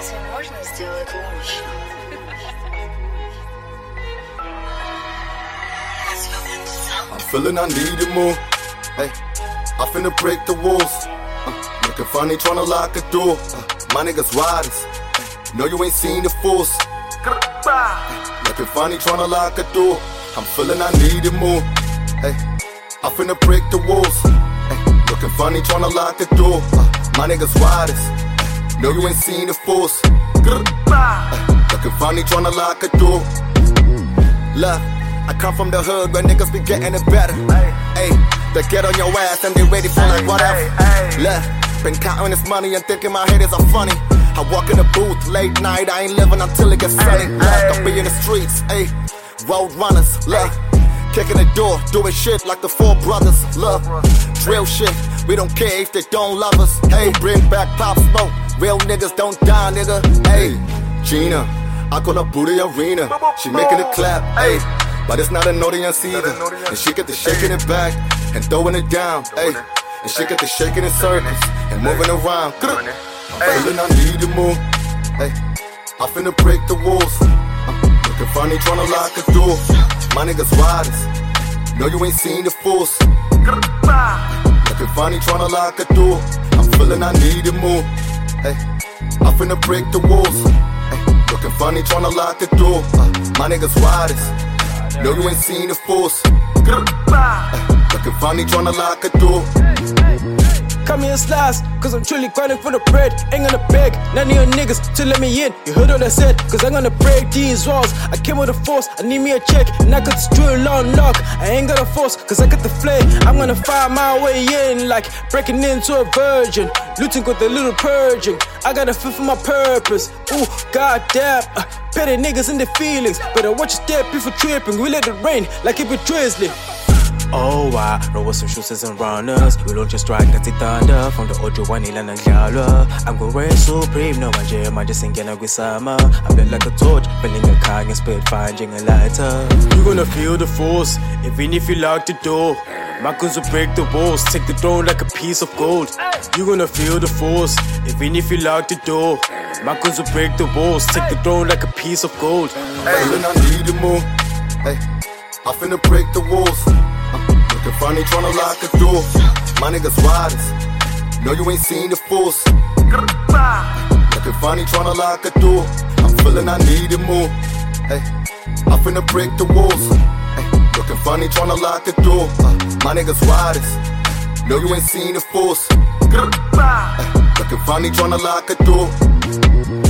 Разве можно сделать лучше? I'm feeling I need to move. Hey, I finna break the walls. Looking funny tryna lock a door. My niggas riders. No, you ain't seen the force. Looking funny tryna lock a door. I'm feeling I need to move. Hey, I finna break the walls. Hey, looking funny tryna lock a door. My niggas riders. No, you ain't seen the force. Looking funny tryna lock a door. Love, I come from the hood where niggas be getting it better. Hey, they get on your ass and they ready for like whatever. Look, been counting this money and thinking my haters are funny. I walk in the booth late night, I ain't living until it gets sunny. Look, I be in the streets, ayy, road runners. Look, kicking the door, doing shit like the Four Brothers. Look, drill shit, we don't care if they don't love us. Hey, bring back Pop Smoke, real niggas don't die, nigga. Hey, Gina, I call her Booty Arena. She making it clap, ayy, but it's not an audience either. And she get the shaking it back and throwing it down, ayy. And she get the shaking in circles and moving around. I'm feeling I need to move. Hey, I finna break the walls. Looking funny tryna lock a door. My niggas riders. No, you ain't seen the force. Looking funny tryna lock a door. I'm feeling I need to move. Hey, I finna break the walls. Hey, looking funny tryna lock a door. My niggas riders. No, you ain't seen the force. Looking funny tryna lock a door. Come here slice, cause I'm truly grinding for the bread. Ain't gonna beg, none of your niggas to let me in. You heard what I said, cause I'm gonna break these walls. I came with a force, I need me a check. And I got this drill on lock. I ain't got a force, cause I got the flare. I'm gonna find my way in, like breaking into a virgin. Looting with a little purging. I got a feel for my purpose. Ooh, goddamn. Petty niggas in their feelings. Better watch your step before tripping. We let it rain like it be drizzling. Oh, I roll with some shooters and runners. We don't just strike the thunder from the audio one and Jala. I'm going real supreme, no one jam, I just ain't getting with summer. I'm lit like a torch, filling a car and spit finding a lighter. You gonna feel the force, even if you lock the door. My guns will break the walls, take the throne like a piece of gold. You gonna feel the force, even if you lock the door. My guns will break the walls, take the throne like a piece of gold. Feeling I need to move. Hey, I finna break the walls. Looking funny tryna lock a door. My niggas riders. No, you ain't seen the force. Looking funny tryna lock a door. I'm feeling I need to move. Hey, I finna break the walls. Hey, looking funny tryna lock a door. My niggas riders. No, you ain't seen the force. Looking funny tryna lock a door.